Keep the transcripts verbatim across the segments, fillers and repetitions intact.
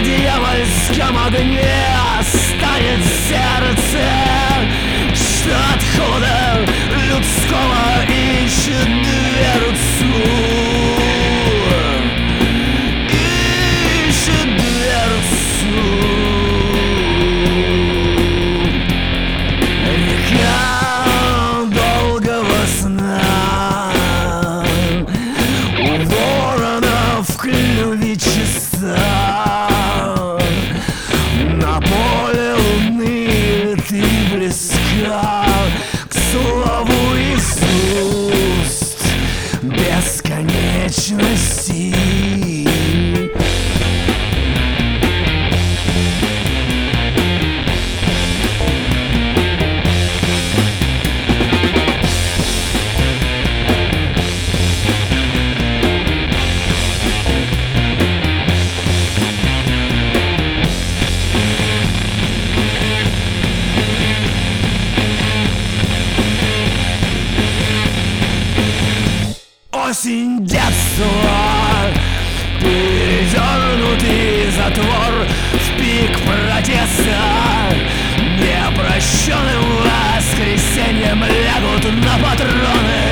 дьявольском огне станет сердце, что от холода людского ищет дверцу, ищет дверцу. Река долгого сна, у ворона в клюве часа, на поле луны ты близка к слову из уст бесконечности. Осень детства, передернутый затвор в пик протеста, непрощенным воскресеньем лягут на патроны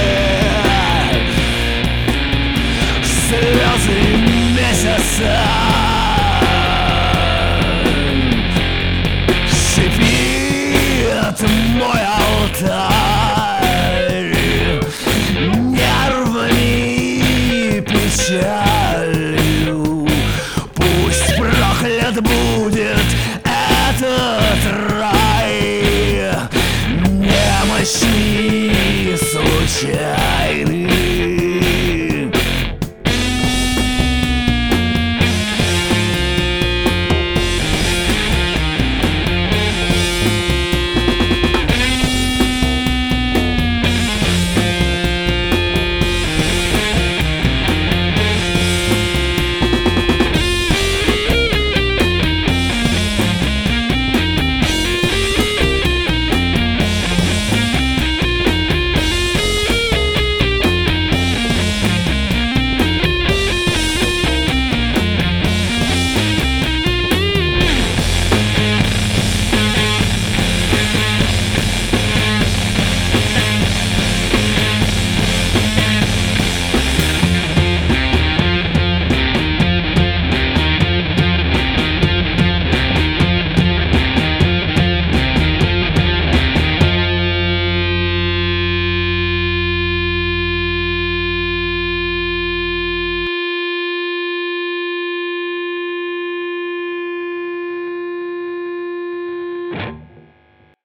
слезы месяца. Шипит мой алтарь печалью, пусть проклят будет этот рай немощный случай.